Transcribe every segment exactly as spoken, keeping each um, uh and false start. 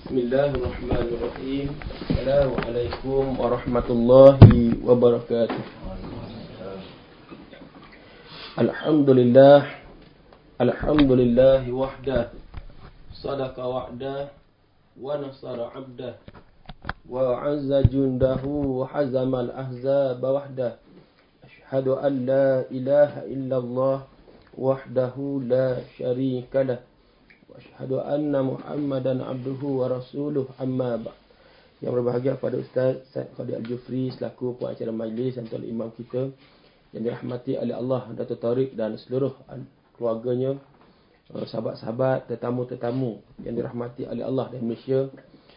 Bismillahirrahmanirrahim. Assalamualaikum warahmatullahi wabarakatuh. Alhamdulillah. Alhamdulillah wahda. Sadaqa wa'da wa nasara 'abda. Wa 'azza jundahu wa hazama al-ahzaba wahda. Ashhadu an la ilaha illallah wahdahu la syarika lah. Asyhadu anna Muhammadan abduhu wa rasuluh, amma ba'd. Yang berbahagia pada Ustaz Said Khadir Al-Jufri selaku pengacara majlis dan tuan imam kita yang dirahmati oleh Allah, Dato' Tariq dan seluruh keluarganya, sahabat-sahabat, tetamu-tetamu yang dirahmati oleh Allah dan Malaysia,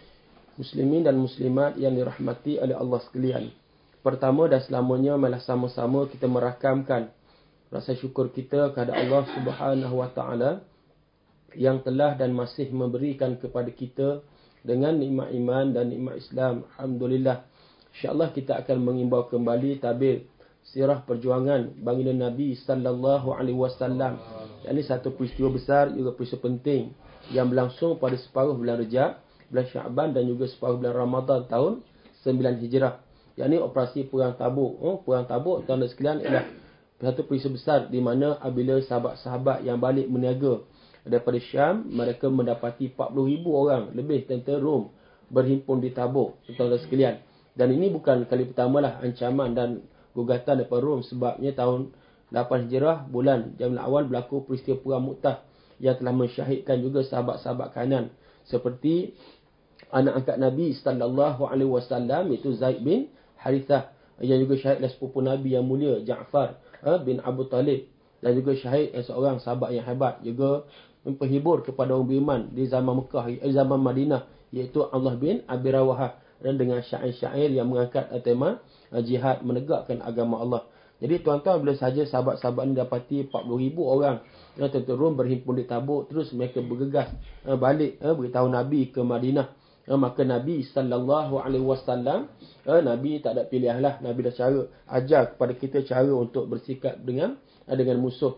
muslimin dan muslimat yang dirahmati oleh Allah sekalian. Pertama dan selamanya, malah sama-sama kita merakamkan rasa syukur kita kepada Allah Subhanahu wa taala yang telah dan masih memberikan kepada kita dengan nikmat iman dan nikmat Islam. Alhamdulillah. InsyaAllah kita akan mengimbau kembali tabir sirah perjuangan baginda Nabi sallallahu alaihi wasallam. Ini satu peristiwa besar, juga peristiwa penting yang berlangsung pada separuh bulan Rejab, bulan Syaban dan juga separuh bulan Ramadan tahun sembilan Hijrah. Yang ini operasi Perang Tabuk. Oh, Perang Tabuk, tuan-tuan sekalian, ialah satu peristiwa besar di mana apabila sahabat-sahabat yang balik berniaga daripada Syam, mereka mendapati empat puluh ribu orang lebih tentera Rom berhimpun di Tabuk, tuan-tuan sekalian. Dan ini bukan kali pertama lah ancaman dan gugatan daripada Rom, sebabnya tahun lapan Hijrah bulan Jamil Awal berlaku peristiwa Perang Mu'tah yang telah mensyahidkan juga sahabat-sahabat kanan seperti anak angkat Nabi sallallahu alaihi wasallam, iaitu Zaid bin Harithah, yang juga syahid oleh sepupu Nabi yang mulia Ja'far bin Abu Talib, dan juga syahid seorang sahabat yang hebat juga memperhibur kepada orang beriman di zaman Mekah, di zaman Madinah, iaitu Allah bin Abi Rawahah, dan dengan syair-syair yang mengangkat tema jihad menegakkan agama Allah. Jadi tuan-tuan, bila saja sahabat-sahabat ini dapati empat puluh ribu orang yang tentera Rom berhimpun di Tabuk, terus mereka bergegas balik beritahu Nabi ke Madinah. Maka Nabi sallallahu alaihi wasallam, Nabi tak ada pilihan lah. Nabi dah cara ajar kepada kita cara untuk bersikap dengan dengan musuh.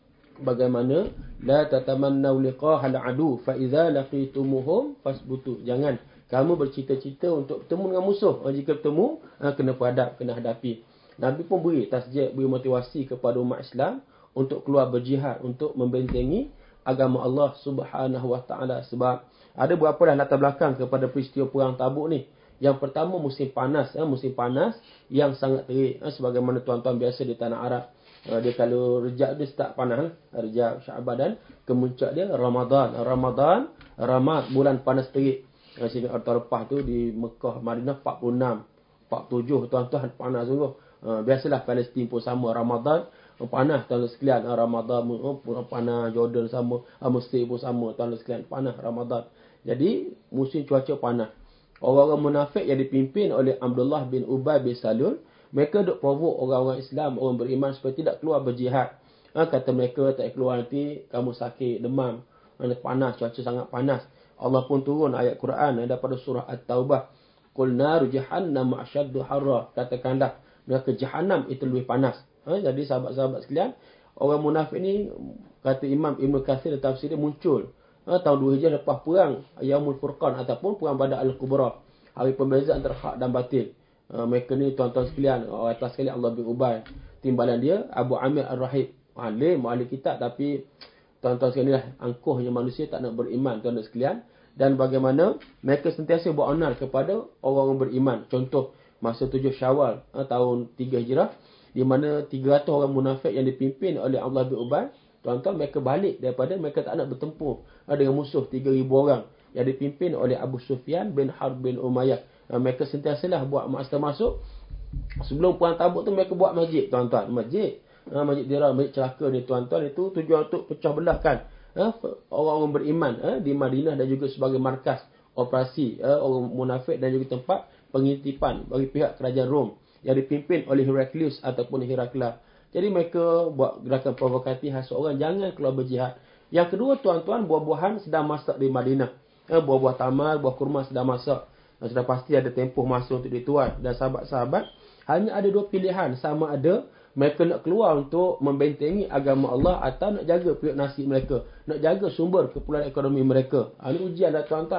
Bagaimana la tatamannu liqa'al adu fa idza laqitumuhum fasbutu. Jangan kamu bercita-cita untuk bertemu dengan musuh. Jika bertemu, kena berhadap, kena hadapi. Nabi pun beri tasjid, beri motivasi kepada umat Islam untuk keluar berjihad, untuk membentengi agama Allah Subhanahu wa taala. Sebab ada berapa dah latar belakang kepada peristiwa Perang Tabuk ni. Yang pertama, musim panas, musim panas yang sangat terik, sebagaimana tuan-tuan biasa di tanah Arab. Dia kalau Rejab dia start panas, Rejab, Syaban, dan kemuncak dia Ramadan. Ramadan, Ramad, bulan panas terik. Sehingga Arta-Repah tu di Mekah, Madinah empat puluh enam, empat puluh tujuh, tuan-tuan, panas sungguh. Biasalah Palestin pun sama, Ramadan panas, tuan-tuan sekalian. Ramadan pun panas, Jordan sama, Mesir pun sama, tuan-tuan sekalian, panas Ramadan. Jadi musim cuaca panas. Orang-orang munafik yang dipimpin oleh Abdullah bin Ubay bin Salul, mereka duk provoke orang-orang Islam, orang beriman supaya tidak keluar berjihad. Ha, kata mereka, tak keluar nanti kamu sakit, demam, panas, cuaca sangat panas. Allah pun turun ayat Quran daripada surah At-Taubah. Qul naru jahannam asyaddu harra. Katakanlah, neraka Jahannam itu lebih panas. Ha, jadi sahabat-sahabat sekalian, orang munafik ni, kata Imam Ibn Kathir dalam tafsir dia, muncul ha, tahun dua Hijrah lepas perang Yaumul Furqan ataupun perang Badar Al-Kubra, hari pembeza antara hak dan batil. Uh, mereka ni tuan-tuan sekalian, orang atas sekali Allah bin Ubay, timbalan dia Abu Amir Ar-Rahib, alim, ahli kitab, tapi tuan-tuan sekalian lah, angkuhnya manusia tak nak beriman, tuan-tuan sekalian. Dan bagaimana mereka sentiasa buat onar kepada orang-orang beriman. Contoh, masa tujuh Syawal uh, tahun tiga Hijrah, di mana tiga ratus orang munafik yang dipimpin oleh Allah bin Ubay, tuan-tuan, mereka balik daripada mereka tak nak bertempur uh, dengan musuh tiga ribu orang yang dipimpin oleh Abu Sufyan bin Harb bin Umayyah. Mereka sentiasalah buat masa masuk. Sebelum Perang Tabuk tu mereka buat masjid, tuan-tuan. Masjid. Ha, masjid Dirar, masjid celaka ni, tuan-tuan. Itu tujuan untuk pecah belahkan ha, orang-orang beriman ha, di Madinah, dan juga sebagai markas operasi ha, orang munafik, dan juga tempat pengintipan bagi pihak kerajaan Rom yang dipimpin oleh Heraklius ataupun Herakla. Jadi mereka buat gerakan provokatif khas orang jangan keluar berjihad. Yang kedua, tuan-tuan, buah-buahan sedang masak di Madinah. Ha, buah-buah tamar, buah kurma sedang masak. Sudah pasti ada tempoh masa untuk dituan. Dan sahabat-sahabat hanya ada dua pilihan. Sama ada mereka nak keluar untuk membentengi agama Allah, atau nak jaga periuk nasi mereka, nak jaga sumber keperluan ekonomi mereka. Ini ujian dah, tuan-tuan.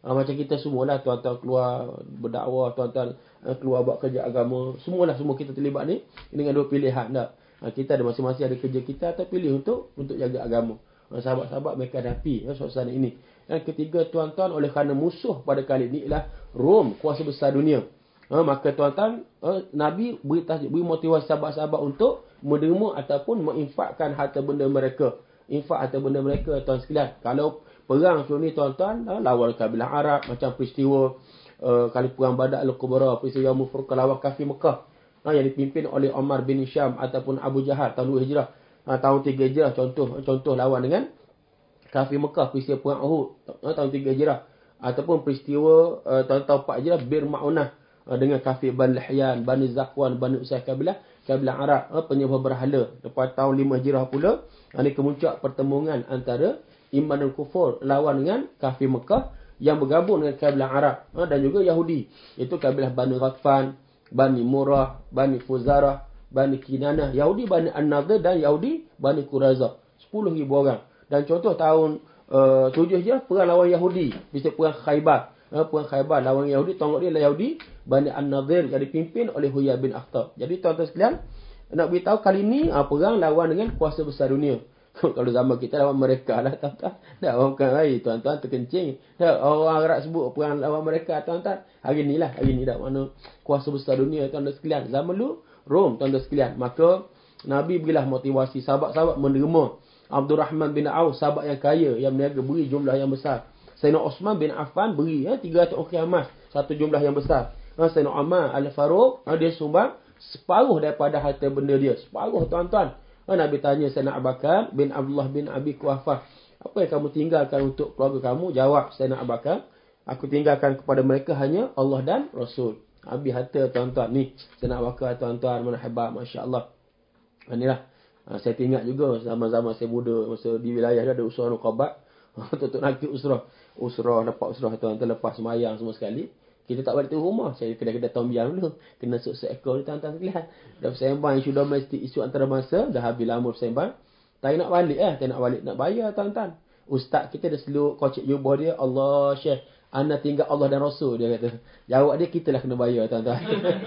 Ha, macam kita semualah, tuan-tuan keluar berdakwah, tuan-tuan uh, keluar buat kerja agama. Semualah, semua kita terlibat ni dengan dua pilihan dah. Ha, kita ada masing-masing ada kerja kita atau pilih untuk untuk jaga agama. Ha, sahabat-sahabat mereka hadapi ya, suasana ini. Yang ketiga, tuan-tuan, oleh kerana musuh pada kali ini ialah Rom, kuasa besar dunia. Ha, maka tuan-tuan, ha, Nabi beri, beri motivasi sahabat-sahabat untuk menerima ataupun menginfakkan harta benda mereka. Infak harta benda mereka, tuan sekalian. Kalau perang sebelum ni, tuan-tuan, ha, lawan kabilah Arab, macam peristiwa uh, kali perang Badar Al-Kubra, peristiwa Mufurqah lawan kafir Mekah, ha, yang dipimpin oleh Omar bin Hisham ataupun Abu Jahal tahun dua Hijrah, ha, tahun tiga Hijrah, contoh contoh lawan dengan kafir Mekah, peristiwa perang Uhud, ha, tahun tiga Hijrah, ataupun peristiwa uh, tahun empat Hijrah, Bir Ma'unah, uh, dengan kafir Bani Lihyan, Bani Zakwan, Bani Usaih, kabilah kabilah Arab, uh, penyembah berhala. Lepas tahun lima Hijrah pula, ada uh, kemuncak pertemuan antara iman dan kufur lawan dengan kafir Mekah yang bergabung dengan kabilah Arab, uh, dan juga Yahudi, iaitu kabilah Bani Ghatfan, Bani Murrah, Bani Fuzarah, Bani Kinanah, Yahudi Bani An-Nadir dan Yahudi Bani Quraizah. sepuluh ribu orang. Dan contoh tahun uh, tujuh Hijrah, perang lawan Yahudi, bisa perang Khaybar. Uh, perang Khaybar lawan Yahudi, tongok dia adalah Yahudi Bani An-Nadir yang dipimpin oleh Huyai bin Akhtab. Jadi tuan-tuan sekalian, nak beritahu kali ni uh, perang lawan dengan kuasa besar dunia. Kalau zaman kita lawan mereka lah, tuan-tuan. Tak, orang bukan lain, tuan-tuan terkencing. Tak, orang Arab sebut perang lawan mereka, tuan-tuan. Hari ni lah, hari ni dah mana kuasa besar dunia, tuan-tuan sekalian. Zaman dulu, Rom, tuan-tuan sekalian. Maka Nabi berilah motivasi sahabat-sahabat menerima. Abdul Rahman bin Auf, sahabat yang kaya, yang berniaga, beri jumlah yang besar. Sayyidina Osman bin Affan beri ya, tiga ratus ukiah emas, satu jumlah yang besar. Ha, Sayyidina Umar Al-Faruq, ha, dia sumbang separuh daripada harta benda dia. Separuh, tuan-tuan. Ha, Nabi tanya Sayyidina Abu Bakar bin Abdullah bin Abi Quhafah, apa yang kamu tinggalkan untuk keluarga kamu? Jawab Sayyidina Abu Bakar, aku tinggalkan kepada mereka hanya Allah dan Rasul. Habis harta, tuan-tuan. Ni Sayyidina Abu Bakar, tuan-tuan, mana hebat, masya-Allah. Inilah. Ha, saya ingat juga zaman-zaman saya muda, masa di wilayah ada usrah nuqabat. Untuk nak usrah. Usrah, dapat usrah, tuan-tuan, lepas semayang semua sekali. Kita tak balik ke rumah. Saya kena-kena tombiang dulu. Kena seekor, tuan-tuan sekalian. Dah sembang isu domestik, isu antarabangsa. Dah habis lama sembang. Tak nak balik eh. Tak nak balik, nak bayar, tuan-tuan. Ustaz kita dah seluk kocik jubah dia. Allah, Syekh, anda tinggal Allah dan Rasul, dia kata. Jawab dia, kita lah kena bayar, tuan-tuan.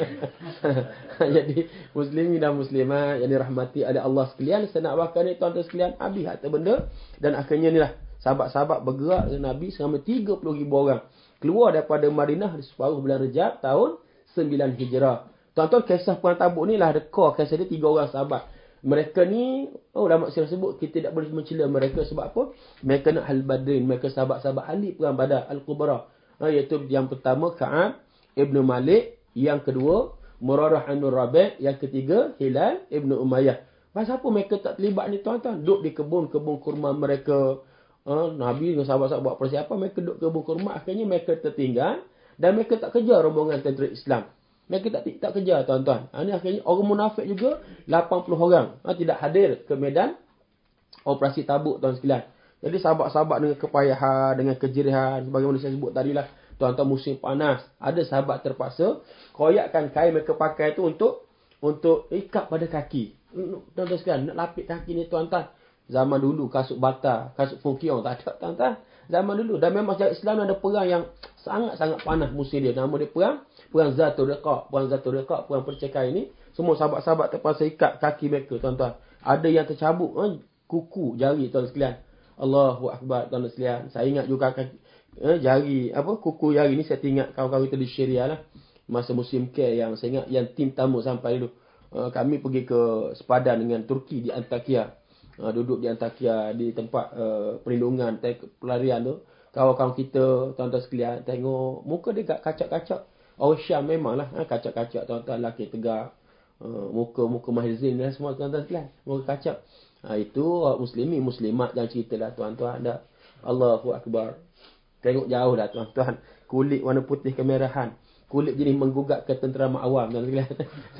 Jadi muslimin dan muslimat yang dirahmati oleh Allah sekalian, saya nak bakar ni, tuan-tuan sekalian, habis harta benda. Dan akhirnya ni lah, sahabat-sahabat bergerak dengan Nabi selama tiga puluh ribu orang. Keluar daripada Madinah di separuh bulan Rejab tahun sembilan Hijrah. Tuan-tuan, kisah perang Tabuk ni lah ada core kisah dia, tiga orang sahabat. Mereka ni, oh, ulama sirah sebut, kita tidak boleh mencela mereka sebab apa? Mereka nak hal badrin, mereka sahabat-sahabat ahli perang Badar Al-Kubra. Ha, iaitu yang pertama Ka'ab Ibn Malik, yang kedua Murarah An-Nur Rabi', yang ketiga Hilal Ibn Umayyah. Pasal apa mereka tak terlibat ni, tuan-tuan? Duduk di kebun-kebun kurma mereka. Ha, Nabi dengan sahabat-sahabat buat persiapan, mereka duduk kebun kurma. Akhirnya mereka tertinggal dan mereka tak kejar rombongan tentera Islam. Mereka tak tak kejar, tuan-tuan. Ha, ni akhirnya orang munafik juga lapan puluh orang ha, tidak hadir ke medan operasi Tabuk, tuan sekalian. Jadi sahabat-sahabat dengan kepayahan, dengan kejirihan, sebagaimana saya sebut tadilah, tuan-tuan, musim panas, ada sahabat terpaksa koyakkan kain mereka pakai tu untuk untuk ikat pada kaki. Tuan-tuan sekalian, nak lapik kaki ni, tuan-tuan. Zaman dulu kasut bata, kasut funkiong tak ada, tuan-tuan. Zaman dulu. Dan memang sejarah Islam ada perang yang sangat-sangat panas musim dia. Nama dia perang Perang Zatul Riqaq. Perang Zatul Riqaq, perang percekai ini. Semua sahabat-sahabat terpaksa ikat kaki mereka, tuan-tuan. Ada yang tercabuk eh, kuku, jari, tuan sekalian. Allahu Akbar, tuan sekalian. Saya ingat juga kaki, eh, jari, apa, kuku jari ni saya ingat kawan-kawan kita di Syria lah. Masa musim care yang saya ingat yang tim tamu sampai dulu. Uh, kami pergi ke sepadan dengan Turki di Antakya. Uh, duduk di Antakya di tempat uh, perlindungan pelarian tu. Kawan-kawan kita, tuan-tuan sekalian, tengok muka dia kacak-kacak. Orang Syam memanglah ha, kacak-kacak, tuan-tuan, lelaki tegak. Uh, muka-muka mahzin lah semua, tuan-tuan sekalian. Muka kacak. Ha, itu uh, muslimin, muslimat jangan cerita lah, tuan-tuan. Dah. Allahu Akbar. Tengok jauh dah, tuan-tuan. Kulit warna putih kemerahan. Kulit jenis menggugat ketenteraman awam, tuan sekalian.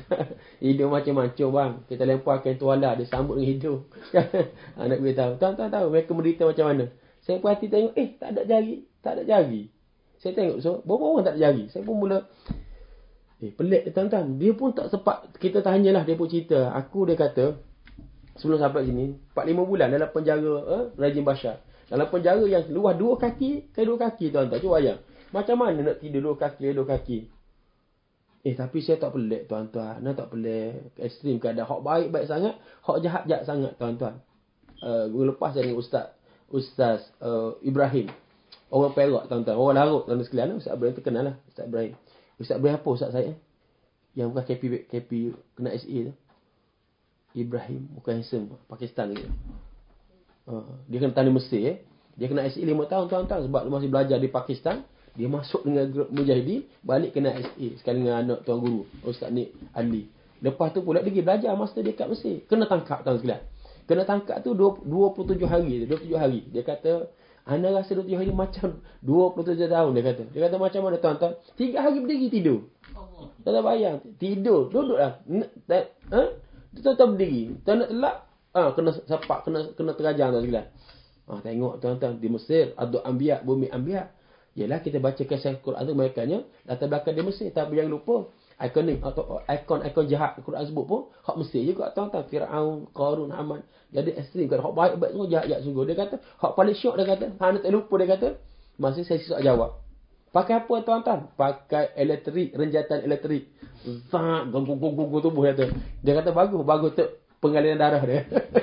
Hidung macam-macam, bang. Kita lempar kain tuala, dia sambut dengan hidung. Anak beritahu. Tuan-tuan tahu mereka menderita macam mana. Saya perhati tengok, eh, tak ada jari. Tak ada jari. Saya tengok, so, berapa orang tak ada jari. Saya pun mula, eh, pelik, tuan-tuan. Dia pun tak sempat, kita tanyalah, dia pun cerita. Aku, dia kata, sebelum sampai sini, empat lima bulan dalam penjara eh, rejim Bashar. Dalam penjara yang luas dua kaki ke dua kaki tuan-tuan. Cuba bayang. Macam mana nak tidur dua kaki dua kaki? Eh tapi saya tak pelik tuan-tuan. Nah tak pelik. Ekstrim keadaan. Hak baik-baik sangat. Hak jahat-jahat sangat tuan-tuan. Uh, lepas saya dengan Ustaz. Ustaz uh, Ibrahim. Orang Perak tuan-tuan. Orang Larut tuan-tuan sekalian. Ustaz Ibrahim terkenal lah. Ustaz Ibrahim. Ustaz Ibrahim apa Ustaz saya? Yang bukan K P, K P kena S A tu. Ibrahim. Bukan handsome. Pakistan tu. Uh, dia kena tani Mesir. Eh. Dia kena S A lima tahun tuan-tuan. Sebab dia masih belajar di Pakistan. Dia masuk dengan grup Mujahidin, balik kena S A sekali dengan anak tuan guru Ustaz Nik Ali. Lepas tu pula dia pergi belajar masa dia kat Mesir. Kena tangkap tuan sekalian. Kena tangkap tu dua puluh tujuh hari, dua puluh tujuh hari. Dia kata, "Ana rasa dua puluh tujuh hari macam dua puluh tujuh tahun," dia kata. Dia kata macam mana tuan-tuan? Tiga hari berdiri tidur. Tak bayang, tidur, duduklah. Ha? Tuan-tuan berdiri. Tuan nak telak, ah ha, kena sepak, kena kena terajang tuan sekalian. Ah ha, tengok tuan-tuan di Mesir, Ardul Anbiya, bumi Anbiya. Yalah kita baca kisah Quran tu mereka-nya latar belakang dia Mesir, tapi jangan lupa ikonik atau ikon-ikon jahat Quran sebut pun hak Mesir juga tuan-tuan. Firaun, Qarun, Haman. Jadi ekstrim kan hak baik-baik semua jahat-jahat sungguh. Dia kata hak paling syok dia kata, hang tak lupa dia kata. Masih saya susah jawab. Pakai apa tuan-tuan? Pakai elektrik, renjatan elektrik. Zat gong-gong-gong tubuh dia kata. Dia kata bagus, bagus tu pengaliran darah dia.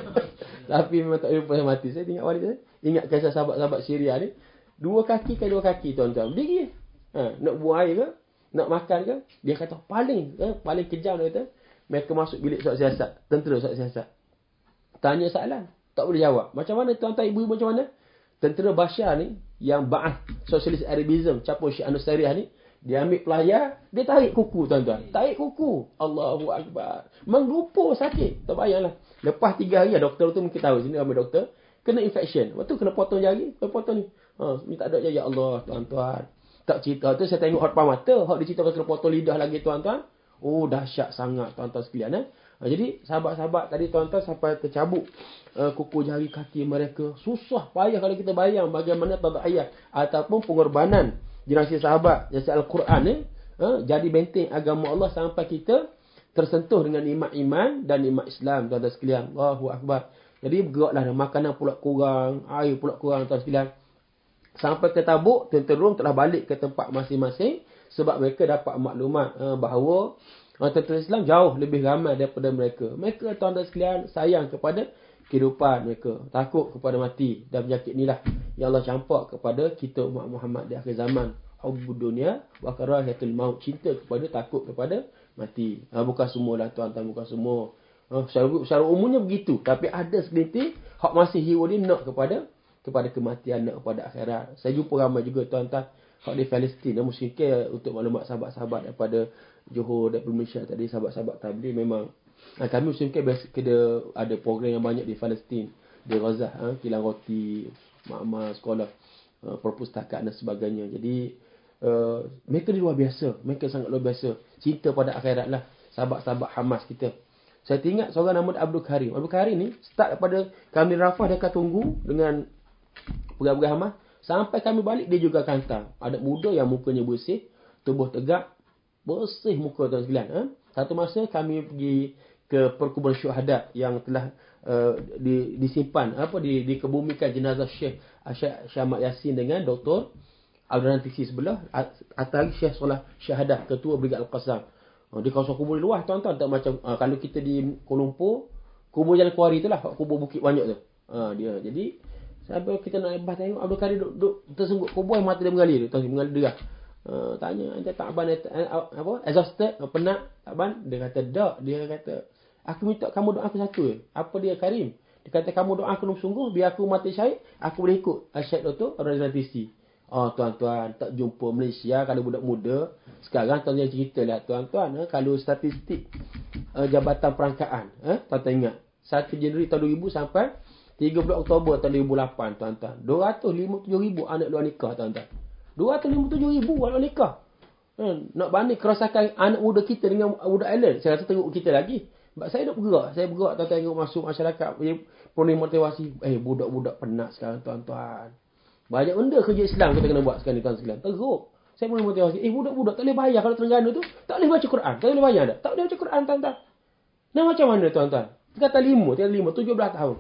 Tapi memang tak lupa mati. Saya ingat balik saya. Ingat kisah sahabat-sahabat Syria ni. Dua kaki ke dua kaki tuan-tuan. Berdiri. Ha, nak buang air ke? Nak makan ke? Dia kata paling eh, paling kejam dia kata. Mereka masuk bilik soal siasat. Tentera soal siasat. Tanya soalan. Tak boleh jawab. Macam mana tuan-tuan ibu-ibu macam mana? Tentera Bashar ni. Yang Ba'ath Socialist Arabism. Capur Syekh Anusariah ni. Dia ambil pelayar. Dia tarik kuku tuan-tuan. Tarik kuku. Allahu Akbar. Menggumpur sakit. Tak bayanglah. Lepas tiga hari doktor tu mungkin tahu. Sini ramai doktor. Kena infection. Lepas tu kena potong jari. Kena potong ni. Ha, minta doa ya Allah tuan-tuan. Tak cerita tu saya tengok hot depan mata, hot dia cerita pasal potong lidah lagi tuan-tuan. Oh dahsyat sangat tuan-tuan sekalian eh. Ha, jadi sahabat-sahabat tadi tuan-tuan sampai tercabuk uh, kuku jari kaki mereka. Susah payah kalau kita bayang bagaimana tadhiyah ataupun pengorbanan generasi sahabat generasi Al-Quran eh, ha, jadi benteng agama Allah sampai kita tersentuh dengan nikmat iman dan nikmat Islam tuan-tuan sekalian. Allahu Akbar. Jadi bergeraklah makanan pula kurang, air pula kurang tuan-tuan sekalian. Sampai ke Tabuk, tentera telah balik ke tempat masing-masing sebab mereka dapat maklumat uh, bahawa uh, tentera Islam jauh lebih ramai daripada mereka. Mereka tuan-tuan sekalian sayang kepada kehidupan mereka, takut kepada mati dan penyakit inilah yang Allah campak kepada kita umat Muhammad di akhir zaman. Hubbud dunya wa karahiyatul maut, cinta kepada takut kepada mati. Uh, bukan semualah tuan-tuan, bukan semua. Uh, secara, secara umumnya begitu, tapi ada segelintir hak masih hero dia nak kepada kepada kematian, nak kepada akhirat. Saya jumpa ramai juga tuan-tuan hak di Palestin. Dan mungkin untuk maklumat sahabat-sahabat daripada Johor, daripada Malaysia tadi, sahabat-sahabat tabligh memang ha, kami mungkin kena ada program yang banyak di Palestin, di Gaza, ha, kilang roti, mak-mak sekolah, uh, perpustakaan dan sebagainya. Jadi uh, mereka ni luar biasa, mereka sangat luar biasa, cinta pada akhirat lah sahabat-sahabat Hamas kita. Saya ingat seorang nama Abdul Karim. Abdul Karim ni start daripada kami Rafah, dia akan tunggu dengan pegang-pegang Hamas. Sampai kami balik, dia juga akan hantar. Ada muda yang mukanya bersih, tubuh tegak, bersih muka tuan sekalian. Ha? Satu masa kami pergi ke perkuburan syuhada yang telah uh, di, disimpan, apa di, dikebumikan jenazah Syekh Syahmat Yasin dengan Doktor Abdul Tisi sebelah. Atas Syekh Solah Syahadah, Ketua Brigad Al-Qassam. Uh, di kawasan kubur luas tuan-tuan. Tak macam uh, kalau kita di Kuala Lumpur, kubur Jalan Kuari tu lah, kubur Bukit Banyak tu. Uh, dia. Jadi sampai kita nak lepas tengok Abdul Karim duduk, duduk tersungguh kubur, mata dia mengalir, tuan mengalir derah. Uh, tanya, "Anda takban apa? Exhausted, penat, takban?" Dia kata, "Tak." Dia kata, "Aku minta kamu doa aku satu." Apa dia Karim? Dia kata, "Kamu doa aku sungguh, biar aku mati syahid, aku boleh ikut Syekh Doktor Abdul Tisi." Oh tuan-tuan, tak jumpa Malaysia kalau budak muda. Sekarang tuan-tuan ceritalah tuan-tuan, eh, kalau statistik uh, Jabatan Perangkaan, eh, tuan-tuan ingat satu Januari tahun dua ribu sampai tiga belas Oktober tahun dua ribu lapan tuan-tuan, dua ratus lima puluh tujuh ribu anak luar nikah tuan-tuan. dua ratus lima puluh tujuh ribu anak luar nikah. Hmm, nak banding kerosakan anak muda kita dengan budak island, saya rasa teruk kita lagi. Sebab saya duk bergerak, saya bergerak tuan-tuan tengok masuk masyarakat, penuh motivasi. Eh budak-budak penat sekarang tuan-tuan. Banyak benda kerja Islam kita kena buat sekarang ni tuan sekalian. Teruk. Saya penuh motivasi. Eh budak-budak tak boleh bayar kalau Terengganu tu, tak boleh baca Quran. Tak boleh bayar dah. Tak boleh baca Quran tuan-tuan. Nah macam mana tuan-tuan? Kata lima, tiga lima, tujuh belas tahun.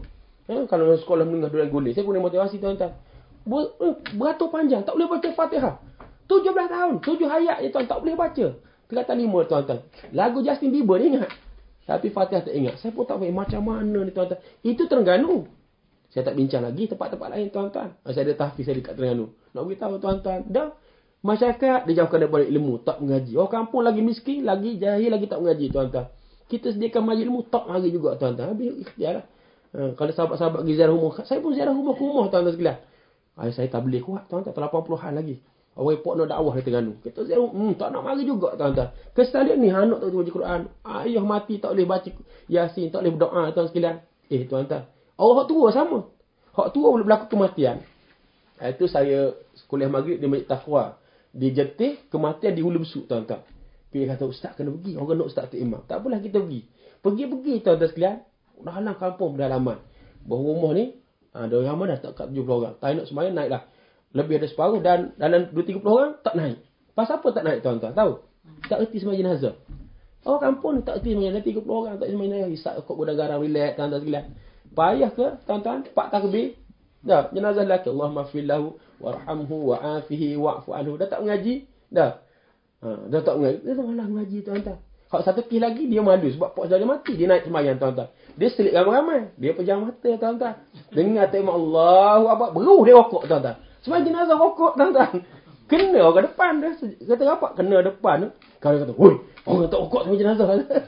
Ha? Kalau sekolah menengah dua gulir, saya punya motivasi tuan-tuan. Ber, beratur panjang, tak boleh baca Fatihah. tujuh belas tahun, tujuh ayat je tuan, tak boleh baca. Tingkatan lima tuan-tuan. Lagu Justin Bieber ni ingat. Tapi Fatihah tak ingat. Saya pun tak tahu macam mana ni tuan-tuan. Itu Terengganu. Saya tak bincang lagi tempat-tempat lain tuan-tuan. Saya ada tahfiz saya dekat Terengganu. Nak beritahu tuan-tuan. Dah. Masyarakat dijauhkan daripada ilmu. Tak mengaji. Orang kampung lagi miskin. Lagi jahil. Lagi tak mengaji tuan-tuan. Kita sediakan majlis ilmu. Tak mengaji juga tuan-tuan. Habis ikhtiar lah. Ha, kalau sahabat-sahabat pergi ziarah rumah. Saya pun ziarah rumah ke rumah tuan-tuan sekalian. Ayah saya tak boleh kuat tuan-tuan. lapan puluhan lagi. Orang ipok nak dakwah di Terengganu. Kita ziarah. Hmm, tak nak mari juga tuan-tuan. Kesalahan ni. Anak tak boleh baca Quran. Ayah mati tak boleh baca Yasin. Tak boleh berdoa tuan sekalian. Eh tuan-tuan. Orang tua sama. Hak tua boleh berlaku kematian. Itu saya kuliah maghrib di Masjid Taqwa. Di Jetih, kematian di Hulu Besuk tuan-tuan. Dia kata, ustaz kena pergi. Orang nak ustaz tu imam. Tak apalah kita pergi. Pergi-pergi tuan-tuan sekalian. Dah halang kampung pedalaman. Bahawa rumah ni, ada orang ramai dah tak kat tujuh puluh orang. Tak nak semayang naiklah. Lebih ada separuh dan dalam dua tiga puluh orang tak naik. Pasal apa tak naik tuan-tuan? Tahu? Tak erti semayang jenazah. Orang kampung ni tak erti semayang jenazah. tiga puluh orang tak semayang jenazah. Hisap kot gudang garam, relax tuan-tuan sekalian. Payah ke tuan-tuan? Cepat takbir. Dah, jenazah lelaki. Allahumma fillahu warhamhu wa'afihi wa'fu anhu. Dah tak mengaji? Dah. Ha, dah tak mengaji. Dia tak malah mengaji tuan-tuan. Hak satu kes lagi dia malu sebab pak saudara dia mati. Dia naik semayang tuan-tuan. Dia selit ramai-ramai. Dia pejam mata tuan-tuan. Dengar tema Allahu Akbar. Beruh dia rokok tuan-tuan. Semayang jenazah rokok tuan-tuan. Kena orang depan dia. Kata apa? Kena depan tu. Kalau dia kata, "Woi, orang tak rokok semayang jenazah."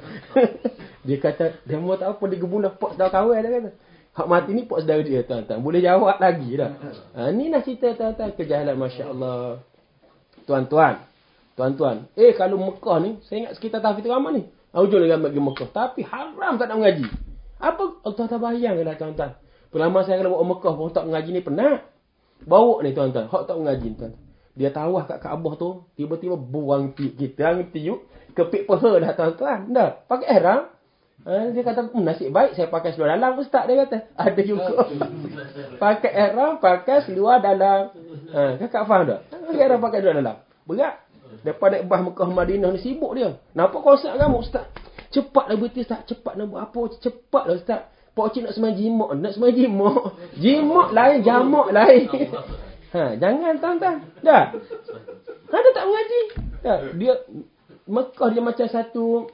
Dia kata, dia mau tak apa, dia gebulah pak saudara kawan dia kata. Hak mati ni pak saudara dia tuan-tuan. Boleh jawab lagi dah. Ha, ni lah cerita tuan-tuan. Kejahalan masya-Allah. Tuan-tuan. Tuan-tuan. Eh kalau Mekah ni, saya ingat sekitar tahfiz ramai ni. Ujung lagi ambil pergi Mekah. Tapi haram tak nak mengaji. Apa? Tuan-tuan bayangkanlah tuan-tuan. Pelama saya kalau bawa Mekah pun tak mengaji ni penat. Bawa ni tuan-tuan. Hak tak mengaji tuan-tuan. Dia tawaf kat Kaabah tu. Tiba-tiba buang tiup. Kita angin tiup. Kepik peha dah tuan-tuan. Dah. Pakai ihram. Ha, dia kata, hmm, nasib baik saya pakai seluar dalam ustaz. Dia kata, ada juga. Pakai ihram, pakai seluar dalam. Ha, kakak faham tak? Pakai ihram, pakai seluar dalam. Berat. Daripada bah Mekah Madinah ni sibuk dia. Nampak konsep agama ustaz? Cepatlah berhenti ustaz. Cepat nak buat apa? Cepatlah ustaz. Pak cik nak sembang jimak. Nak sembang jimak. Jimak lain, jamak lain. Ha, jangan tuan-tuan. Dah. Ha, dia tak mengaji. Dah. Dia, Mekah dia macam satu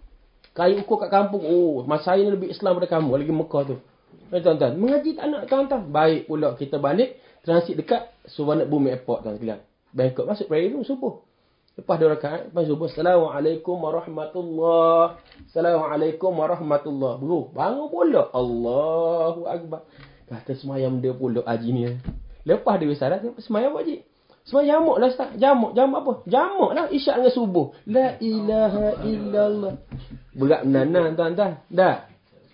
kayu ukur kat kampung. Oh, masa saya ni lebih Islam daripada kamu. Lagi Mekah tu. Ha, tuan-tuan. Mengaji tak nak tuan-tuan. Baik pula kita balik. Transit dekat Suvarnabhumi Airport tuan-tuan. Bangkok masuk prayer room subuh. Lepas dua rakaat, lepas subuh, Assalamualaikum warahmatullahi Assalamualaikum warahmatullahi. Bro, bangun pula. Allahu Akbar. Kata semayam dia pula haji ni. Lepas dia bersalat, semayam apa haji? Semayam jamak lah ustaz. Jamak, jamak apa? Jamak lah isyak dengan subuh. La ilaha illallah. Berat menanan tuan-tuan. Dah.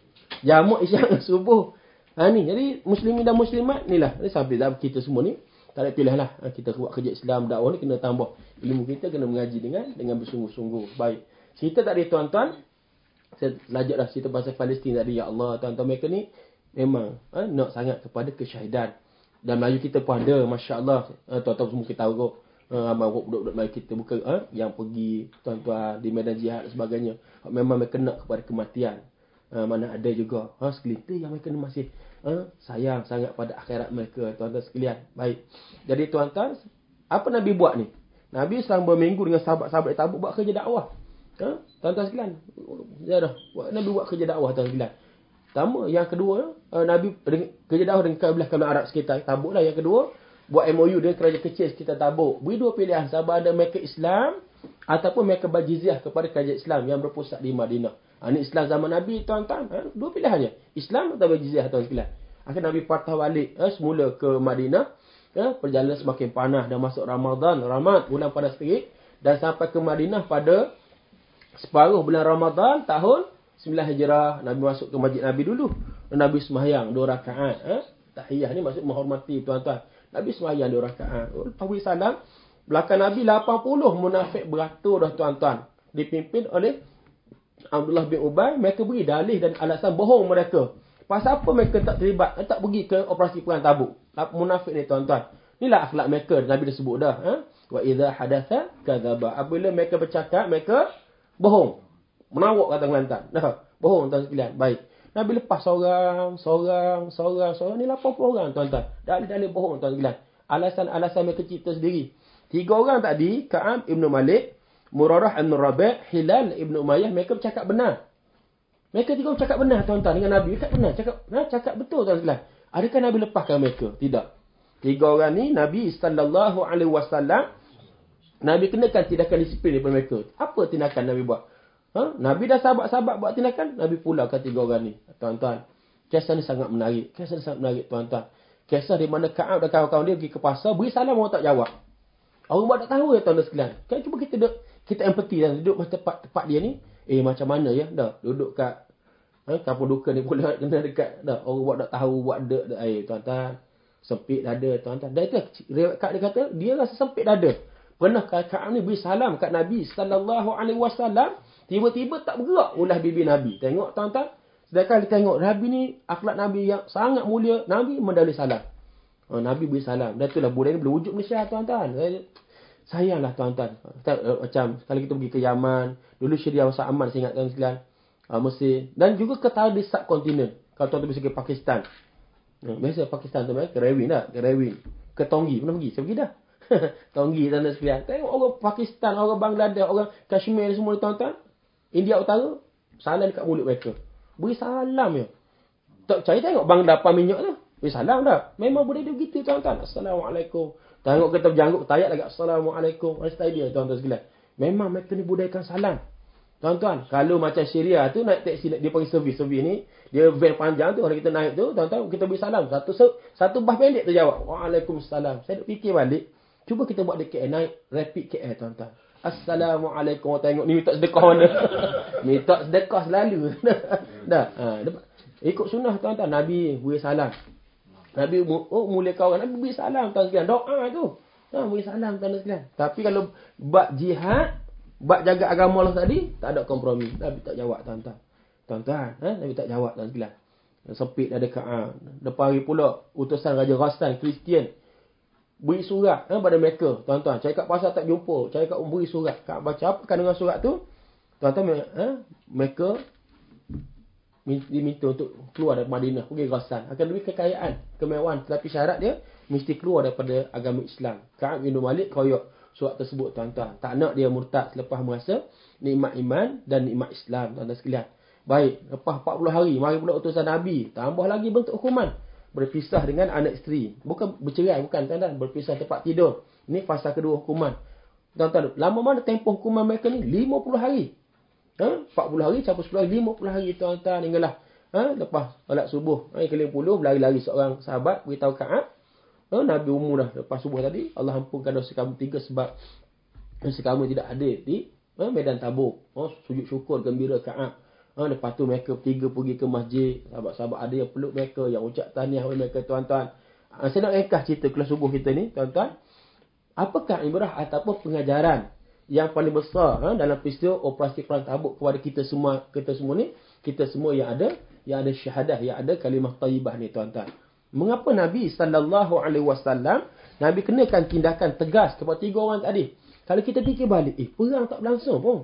Jamak isyak dengan subuh. Ha ni, jadi muslimin dan muslimat ni lah. Ini sampai dalam kita semua ni. Tak ada pilihan lah. Kita buat kerja Islam, dakwah ni kena tambah. Ilmu kita kena mengaji dengan dengan bersungguh-sungguh. Baik. Cerita tadi tuan-tuan. Saya belajar dah cerita pasal Palestin tadi. Ya Allah, tuan-tuan mereka ni memang ha, nak sangat kepada kesyahidan. Dan Melayu kita pun ada. Masya Allah. Ha, tuan-tuan semua kita tahu kok. Ha, budak-budak Melayu kita bukan ha, yang pergi tuan-tuan di medan jihad dan sebagainya. Memang mereka nak kepada kematian. Ha, mana ada juga ha, segelintir yang mereka masih ha, sayang sangat pada akhirat mereka. Tuan-tuan sekalian. Baik. Jadi tuan-tuan, apa Nabi buat ni? Nabi selama berminggu dengan sahabat-sahabat Tabuk buat kerja dakwah. Ha? Tuan-tuan sekalian. Ya dah. Nabi buat kerja dakwah tuan-tuan sekalian. Pertama, yang kedua, uh, Nabi kerja dakwah dengan kabilah-kabilah Arab sekitar Tabuk lah. Yang kedua, buat M O U dengan kerajaan kecil sekitar Tabuk. Beri dua pilihan. Sama ada mereka Islam ataupun mereka berjizyah kepada kerajaan Islam yang berpusat di Madinah. Ha, ini Islam zaman Nabi tuan-tuan. Ha, dua pilihannya. Islam atau berjizyah tuan sekalian. Akhirnya Nabi patah balik ha, semula ke Madinah. Ha, perjalanan semakin panas dan masuk Ramadan. Ramad, bulan panas terik. Dan sampai ke Madinah pada separuh bulan Ramadan tahun sembilan Hijrah. Nabi masuk ke masjid Nabi dulu. Nabi sembahyang dua rakaat. Ha? Tahiyah ni maksud menghormati tuan-tuan. Nabi sembahyang dua rakaat. Lepas salam. Belakang Nabi lapan puluh munafik beratur dah tuan-tuan. Dipimpin oleh Abdullah bin Ubay. Mereka beri dalih dan alasan bohong mereka. Pasal apa mereka tak terlibat, tak pergi ke operasi perang Tabuk? Munafik ni tuan-tuan. Inilah akhlak mereka. Nabi dah sebut dah. Ha? Wa idza hadatha kadzaba. Apabila mereka bercakap, mereka bohong. Menawak kata Kelantan. Dah. Bohong tuan sekalian. Baik. Nabi lepas seorang, seorang, seorang, seorang. Ni lapan puluh orang tuan-tuan. Dalil-dalil bohong tuan-tuan. Alasan-alasan mereka cerita sendiri. Tiga orang tadi, Ka'ab Ibn Malik, Murarah Ibn Rabi', Hilal Ibn Umayyah, mereka bercakap benar. Mereka tiga orang cakap benar tuan-tuan dengan Nabi. Cakap benar, cakap, nah, cakap betul tuan-tuan. Adakah Nabi lepaskan mereka? Tidak. Tiga orang ni, Nabi sallallahu alaihi wasallam, Nabi kenakan tindakan disiplin daripada mereka. Apa tindakan Nabi buat? Ha? Nabi dah sahabat-sahabat buat tindakan, Nabi pulaukan tiga orang ni. Tuan-tuan, kisah ni sangat menarik. Kisah ni sangat menarik tuan-tuan. Kisah di mana Ka'ab dan kawan-kawan dia pergi ke pasar, beri salam, orang tak jawab. Orang buat tak tahu ya tuan-tuan sekalian. Kan cuba kita duduk, kita empati dan duduk tempat-tempat dia ni. Eh macam mana ya? Dah duduk kat ha, kampung duka ni pula kena dekat dah. Orang buat tak tahu, buat dek dek air tuan-tuan. Sempit dada tuan-tuan. Dan itu riwayat Ka'ab dia kata, dia rasa sempit dada. Pernah Ka'ab ni beri salam kat Nabi sallallahu alaihi wasallam, tiba-tiba tak bergerak ulah bibir Nabi. Tengok tuan-tuan. Sedangkan kita tengok Nabi ni, akhlak Nabi yang sangat mulia, Nabi mendalil salam. Oh, Nabi beri salam. Dan itulah budaya ni berwujud Malaysia tuan-tuan. Sayanglah tuan-tuan. Macam kalau kita pergi ke Yaman, dulu Syria masa aman saya ingat tuan sekalian. Uh, Mesir. Dan juga ke tanah di subkontinen. Kalau tuan-tuan bisa ke Pakistan. Uh, biasa Pakistan tu ke Rewin dah. Ke Rewin. Ke Tonggi. Pernah pergi? Saya pergi dah. Tonggi tuan-tuan sekalian. Tengok orang Pakistan, orang Bangladesh, orang Kashmir semua tuan-tuan. India Utara. Salam dekat mulut mereka. Beri salam je. Tak percaya tengok bang dapan minyak tu. Beri salam dah. Memang boleh dia begitu tuan-tuan. Assalamualaikum. Tengok kita berjanggut, tayat lagi. Assalamualaikum. Style dia tuan-tuan sekalian. Memang mereka ni budayakan salam. Tuan-tuan, kalau macam Syria tu naik taksi, dia panggil servis. Servis ni, dia van panjang tu, kalau kita naik tu, tuan-tuan, kita beri salam. Satu satu bah pendek tu jawab. Waalaikumsalam. Saya duk fikir balik. Cuba kita buat dekat naik rapid K L tuan-tuan. Assalamualaikum. Tengok ni minta sedekah mana. Minta sedekah selalu. Dah. Ha, ikut sunnah tuan-tuan. Nabi beri salam. Nabi oh, mulia kawan. Nabi beri salam tuan sekalian. Doa tu. Ha, beri salam tuan sekalian. Tapi kalau bab jihad, bab jaga agama Allah tadi, tak ada kompromi. Nabi tak jawab tuan-tuan. Tuan-tuan, ha? Nabi tak jawab tuan sekalian. Sepit ada Ka'ab. Depan hari pula utusan Raja Ghassan Kristian beri surat ha, pada mereka. Tuan-tuan, cari kat pasar tak jumpa. Cari kat beri surat. Ka'ab baca apa kan dengan surat tu? Tuan-tuan, ha? Mereka diminta untuk keluar dari Madinah, pergi Ghassan. Akan lebih kekayaan, kemewahan. Tetapi syarat dia, mesti keluar daripada agama Islam. Ka'ab bin Malik koyok surat tersebut tuan-tuan. Tak nak dia murtad selepas merasa nikmat iman dan nikmat Islam tuan-tuan sekalian. Baik, lepas empat puluh hari, mari pula utusan Nabi. Tambah lagi bentuk hukuman. Berpisah dengan anak isteri. Bukan bercerai, bukan tuan-tuan. Berpisah tempat tidur. Ini fasa kedua hukuman. Tuan-tuan, lama mana tempoh hukuman mereka ni? lima puluh hari. Ha? empat puluh hari, campur sepuluh hari, lima puluh hari tuan-tuan. Hinggalah. Ha? Lepas solat subuh. Hari ke lima puluh, berlari-lari seorang sahabat. Beritahu Ka'ab. Ha? Nabi umur dah. Lepas subuh tadi, Allah ampunkan dosa kamu tiga sebab dosa kamu tidak ada di ha? Medan Tabuk. Ha? Sujud syukur, gembira Ka'ab. Ha, lepas tu mereka tiga pergi ke masjid. Sahabat-sahabat ada yang peluk mereka, yang ucap tahniah kepada mereka tuan-tuan. Ha, saya nak ringkas cerita kelas subuh kita ni tuan-tuan. Apakah ibrah ataupun pengajaran yang paling besar ha, dalam peristiwa operasi Perang Tabuk kepada kita semua, kita semua ni, kita semua yang ada, yang ada syahadah, yang ada kalimah thayyibah ni tuan-tuan. Mengapa Nabi sallallahu alaihi wasallam Nabi kenakan tindakan tegas kepada tiga orang tadi? Kalau kita fikir balik, eh perang tak berlangsung pun.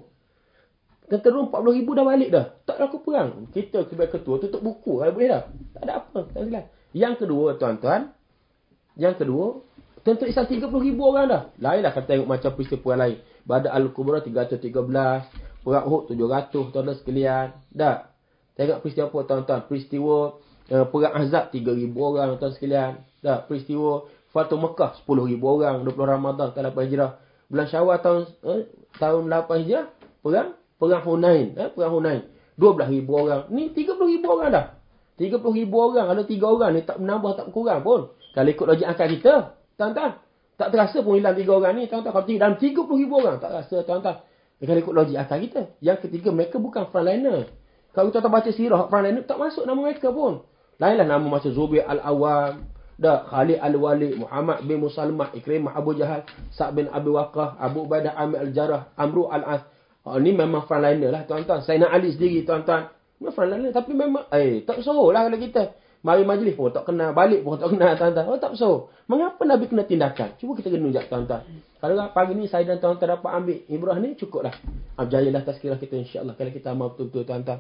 Tentera empat puluh ribu dah balik dah. Tak laku perang. Kita sebagai ketua tutup buku. Kalau boleh dah. Tak ada apa. Tak yang kedua tuan-tuan. Yang kedua. Tentera Islam tiga puluh ribu orang dah. Lainlah kita tengok macam peristiwa lain. Badar Al-Kubra tiga ratus tiga belas. Perang Uhud tujuh ratus. Tuan-tuan sekalian. Dah. Tengok peristiwa apa tuan-tuan. Peristiwa uh, Perang Ahzab tiga ribu orang tuan-tuan sekalian. Dah. Peristiwa Fatu Mekah sepuluh ribu orang. dua puluh Ramadan tahun lapan Hijrah. Bulan Syawal tahun eh, tahun lapan Hijrah. Perang Perang Hunain, eh, Perang Hunain. dua belas ribu orang. Ni tiga puluh ribu orang dah. tiga puluh ribu orang. Ada tiga orang ni tak menambah, tak berkurang pun. Kalau ikut logik akal kita, tuan-tuan. Tak terasa pun hilang tiga orang ni, tuan-tuan. Kalau dalam tiga puluh ribu orang, tak rasa, tuan-tuan. Kalau ikut logik akal kita. Yang ketiga, mereka bukan frontliner. Kalau tuan-tuan baca sirah frontliner, tak masuk nama mereka pun. Lainlah nama macam Zubair Al-Awwam, dah, Khalid Al-Walid, Muhammad bin Musalmah, Ikrimah Abu Jahal, Sa'd bin Abi Waqqah, Abu Ubaidah Amir Al-Jarrah, Amru Al-As. Oh, ni memang frontliner lah tuan-tuan. Sayyidina Ali sendiri tuan-tuan. Memang frontliner. Tapi memang, eh, tak suruh lah kalau kita. Mari majlis pun tak kenal. Balik pun tak kenal tuan-tuan. Oh, tak suruh. Mengapa Nabi kena tindakan? Cuba kita kena sekejap tuan-tuan. Kalau pagi ni saya dan tuan-tuan dapat ambil ibrah ni, cukup lah. Berjayalah tazkirah kita insyaAllah. Kalau kita amal betul-betul tuan-tuan.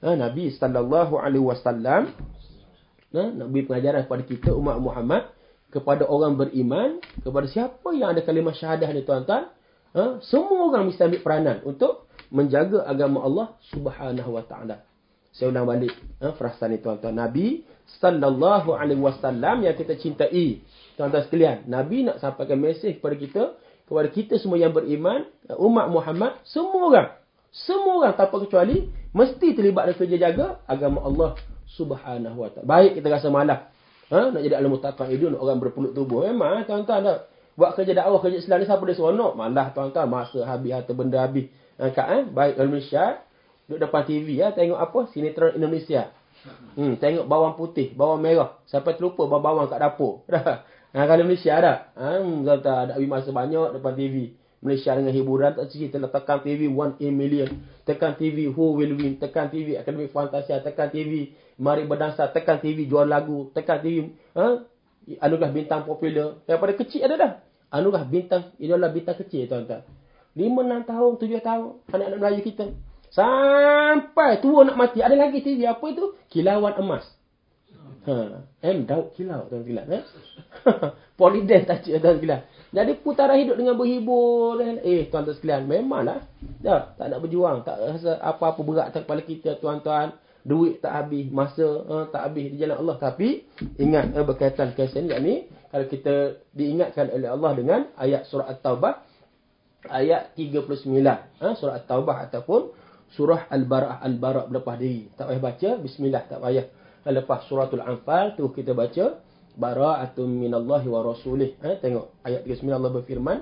Ha, Nabi sallallahu alaihi wasallam, ha, Nabi pengajaran kepada kita umat Muhammad, kepada orang beriman, kepada siapa yang ada kalimah syahadah ni tuan-tuan, ha, semua orang mesti ambil peranan untuk menjaga agama Allah Subhanahu wa taala. Saya ulang balik ha, frasa ni tuan-tuan. Nabi sallallahu alaihi wasallam yang kita cintai, tuan-tuan sekalian, Nabi nak sampaikan mesej kepada kita, kepada kita semua yang beriman, umat Muhammad, semua orang, semua orang tanpa kecuali mesti terlibat dalam kerja jaga agama Allah Subhanahu wa taala. Baik kita rasa malas, ha, nak jadi al-mutaqaidun, orang berpeluk tubuh. Memang tuan-tuan dah buat kerja dakwah, kerja Islam ni siapa dia seronok? Malas tuan-tuan, masa habis, harta benda habis. Ha, kat, eh? Baik dalam Malaysia, duduk depan T V ya, tengok apa? Sinetron Indonesia. Hmm, tengok bawang putih, bawang merah. Sampai terlupa bawang kat dapur. Dah. Ha, kalau Malaysia ada. Ha, tuan-tuan ada habis masa banyak depan T V. Malaysia dengan hiburan tak cerita, tekan T V one in million, tekan T V Who Will Win, tekan T V Akademi Fantasia, tekan T V Mari Berdansa, tekan T V Jual Lagu, tekan T V ha? Anugerah Bintang Popular. Daripada kecil ada dah. Anugerah Bintang, idola bintang kecil tuan-tuan. lima, enam tahun, tujuh tahun, anak-anak Melayu kita. Sampai tua nak mati. Ada lagi T V apa itu? Kilauan Emas. Ha, M Daud Kilau tuan-tuan. Eh? Polydance tak cik tuan-tuan. Jadi putaran hidup dengan berhibur. Eh tuan-tuan sekalian, memanglah. Dah, tak nak berjuang. Tak rasa apa-apa berat atas kepala kita tuan-tuan. Duit tak habis. Masa uh, tak habis di jalan Allah. Tapi ingat uh, berkaitan kisah ni. Kalau kita diingatkan oleh Allah dengan ayat surah At-Taubah. Ayat tiga puluh sembilan. Ha, surah At-Taubah ataupun surah Al-Bara'ah. Al-Bara' berlepas diri. Tak payah baca. Bismillah. Tak payah. Lepas suratul Anfal tu kita baca. Bara'atun minallahi wa rasulih. Ha, tengok ayat tiga puluh sembilan Allah berfirman,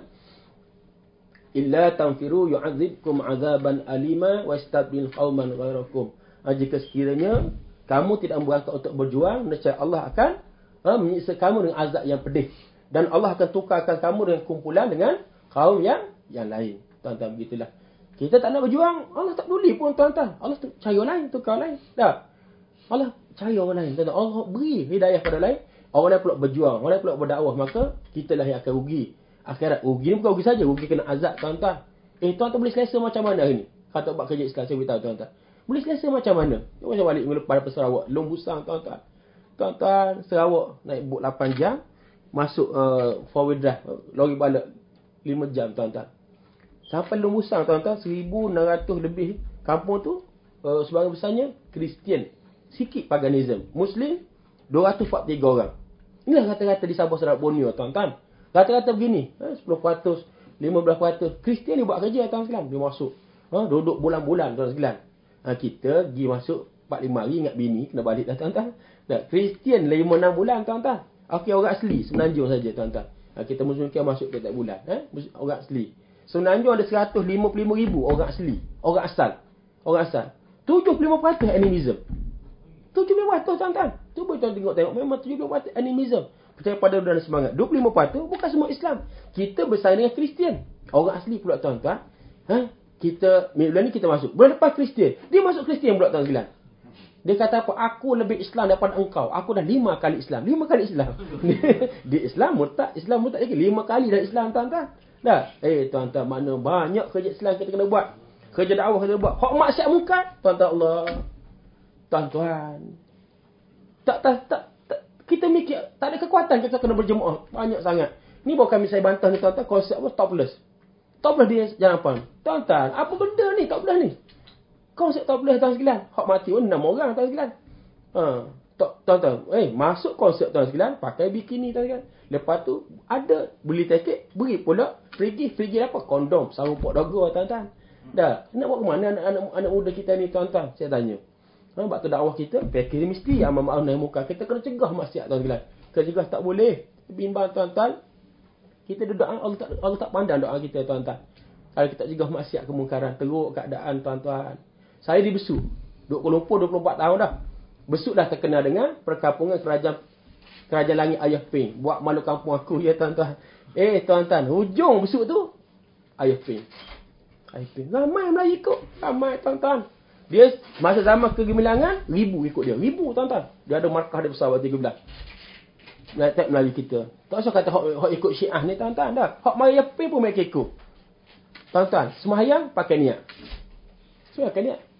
illa tanfiru yu'adzibkum azaban alima wa istabdil qauman ghairakum. Ha, jika sekiranya kamu tidak berangkat untuk berjuang, nescaya Allah akan ha, menyiksa kamu dengan azab yang pedih, dan Allah akan tukarkan kamu dengan kumpulan dengan kaum yang yang lain. Tuan-tuan, begitulah. Kita tak nak berjuang, Allah tak peduli pun tuan-tuan. Allah tu cari orang lain, tukar lain. Dah. Allah cari orang lain. Tuan-tuan. Allah beri hidayah pada lain. Orang lain pula berjuang, orang lain pula berdakwah, maka kitalah yang akan rugi. Akhirat rugi ni bukan rugi saja, rugi kena azab tuan-tuan. Eh tuan-tuan boleh selesa macam mana hari ni? Kata buat kerja Islam, saya beritahu tuan-tuan. Boleh selesa macam mana? Macam balik minggu lepas daripada Sarawak, Long Busang tuan-tuan. Tuan-tuan, Sarawak naik bot lapan jam, masuk uh, four wheel drive, lori balik lima jam tuan-tuan. Sampai Long Busang tuan-tuan, seribu enam ratus lebih kampung tu, uh, sebagai besarnya Kristian. Sikit paganism. Muslim dua ratus empat puluh tiga orang. Inilah rata-rata di Sabah, Sarawak, Borneo tuan-tuan. Rata-rata begini, ha, sepuluh peratus, lima belas peratus. Kristian ni buat kerja tuan sekalian. Dia masuk. Ha, duduk bulan-bulan tuan sekalian. Ha, kita pergi masuk empat lima hari, ingat bini, kena balik dah tuan-tuan. Dah, Kristian lima enam bulan tuan-tuan. Okey, orang asli, Semenanjung saja tuan-tuan. Ha, kita Muslim masuk tiap bulan. Ha, orang asli. Semenanjung ada seratus lima puluh lima ribu orang asli. Orang asal. Orang asal. tujuh puluh lima peratus animism. tujuh puluh lima peratus tuan-tuan. Cuba tuan tengok tengok memang tujuh puluh lima peratus animism. Percaya pada dan semangat. dua puluh lima peratus bukan semua Islam. Kita bersaing dengan Kristian. Orang asli pula tuan-tuan. Ha? Kita bulan ni kita masuk. Bulan lepas Kristian. Dia masuk Kristian pula tuan sekalian. Dia kata apa? Aku lebih Islam daripada engkau. Aku dah lima kali Islam. Lima kali Islam. Dia Islam murtad, Islam murtad lagi. Lima kali dah Islam tuan-tuan. Dah. Eh tuan-tuan, mana banyak kerja Islam kita kena buat. Kerja dakwah kita buat. Hak maksiat munkar. Tuan-tuan Allah. Tuan-tuan, tak, tak, tak, tak, kita mikir, tak ada kekuatan kita kena berjemaah. Banyak sangat. Ni baru kami saya bantah ni tuan-tuan, konsep apa? Topless. Topless dia jangan apa. Tuan-tuan, apa benda ni topless ni? Konsep topless tuan sekalian. Hak mati pun enam orang tuan sekalian. Ha, tuan-tuan, eh, masuk konsep tuan sekalian, pakai bikini tuan sekalian. Lepas tu, ada, beli tiket, beri pula, free gift, free gift apa? Kondom, sarung pok dogo tuan-tuan. Dah, nak buat ke mana anak-anak anak muda kita ni tuan-tuan? Saya tanya. Ha, sebab tu dakwah kita, fikir mesti amal ma'ruf nahi munkar. Kita kena cegah maksiat tuan-tuan. Kita cegah tak boleh. Bimbang tuan-tuan. Kita doa Allah tak Allah tak pandang doa kita tuan-tuan. Kalau kita cegah maksiat kemungkaran, teruk keadaan tuan-tuan. Saya di Besut, duduk Kuala Lumpur dua puluh empat tahun dah. Besut dah terkenal dengan perkampungan kerajaan kerajaan langit Ayah Ping. Buat malu kampung aku ya tuan-tuan. Eh tuan-tuan, hujung Besut tu Ayah Ping. Ayah Ping. Ramai Melayu ikut. Ramai tuan-tuan. Dia masa zaman kegemilangan, ribu ikut dia. Ribu tuan-tuan. Dia ada markah dia besar waktu tiga belas. Nak Melayu kita. Tak usah kata hak, hak ikut Syiah ni tuan-tuan dah. Hak Maya P pun mereka ikut. Tuan-tuan, sembahyang pakai niat. Sembahyang pakai niat.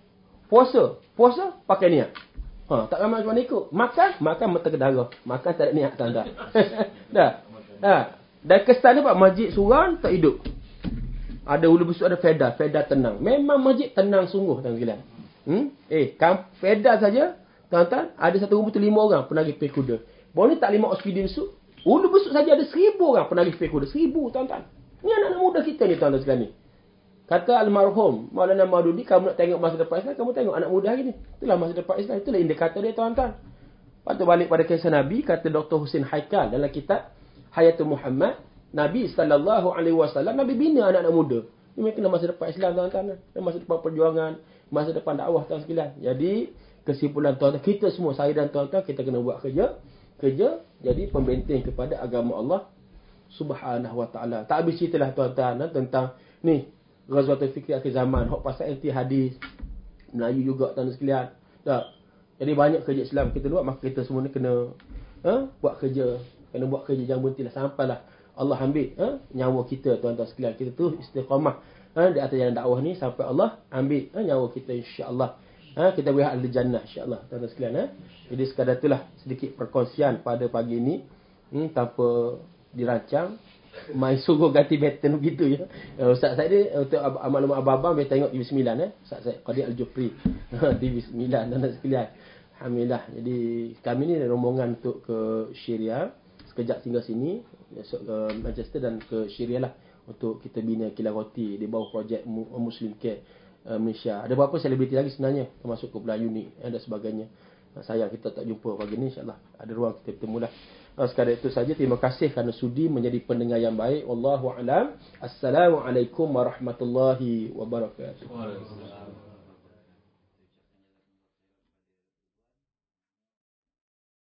Puasa. Puasa, pakai niat. Ha, tak ramai macam mana ikut. Makan, makan mata kedara. Makan tak ada niat, tuan-tuan. Dah. Ha. Dan kesan ni, Pak, masjid suram tak hidup. Ada ulu busuk, ada feda. Feda tenang. Memang masjid tenang sungguh, tuan-tuan. Hmm? Eh, kam, feda saja, tuan-tuan, ada satu rumah tu lima orang pernah pergi kuda. Boleh tak lima ospidi besuk? Ulu busuk saja ada seribu orang pernah pergi kuda. Seribu, tuan-tuan. Ni anak-anak muda kita ni, tuan-tuan sekalian ni. Kata almarhum Maulana Maududi, kamu nak tengok masa depan Islam, kamu tengok anak muda hari ni. Itulah masa depan Islam. Itulah indikator dia, tuan-tuan. Lepas tu balik pada kisah Nabi, kata Doktor Husin Haikal dalam kitab Hayatul Muhammad, Nabi sallallahu alaihi wasallam, Nabi bina anak-anak muda. Ini kena masa depan Islam, tuan-tuan. Masa depan perjuangan, masa depan dakwah, tuan sekalian. Jadi, kesimpulan tuan-tuan, kita semua, saya dan tuan-tuan, kita kena buat kerja. Kerja, jadi pembenteng kepada agama Allah Subhanahu wa ta'ala. Tak habis ceritalah, tuan-tuan, tentang ni, Ghazwatul Fikri akhir zaman, hok pasal anti hadis Melayu juga, tuan sekalian. Tak. Jadi banyak kerja Islam kita buat, maka kita semua ni kena ha, buat kerja, kena buat kerja, jangan berhentilah sampailah Allah ambil ha, nyawa kita, tuan-tuan sekalian. Kita tu istiqamah ha, di atas jalan dakwah ni sampai Allah ambil ha, nyawa kita, insya-Allah. Ha, kita boleh ahli jannah, insya-Allah, tuan-tuan sekalian. Ha. Jadi sekadar itulah sedikit perkongsian pada pagi ini, hmm, tanpa dirancang. Mai suruh ganti baton begitu ya. Uh, Ustaz saya ni untuk maklumat abang-abang boleh tengok T V sembilan eh. Ustaz saya Qadir Al-Jufri. T V sembilan dan sekalian. Alhamdulillah. Jadi kami ni rombongan untuk ke Syria. Sekejap tinggal sini, besok ke Manchester dan ke Syria lah untuk kita bina kilang roti di bawah projek Muslim Care uh, Malaysia. Ada beberapa selebriti lagi sebenarnya termasuk kumpulan unik dan sebagainya. Sayang kita tak jumpa pagi ni, insya-Allah ada ruang kita bertemu lah. Sekadar itu saja. Terima kasih kerana sudi menjadi pendengar yang baik. Wallahu a'lam. Assalamualaikum warahmatullahi wabarakatuh. Waalaikumsalam.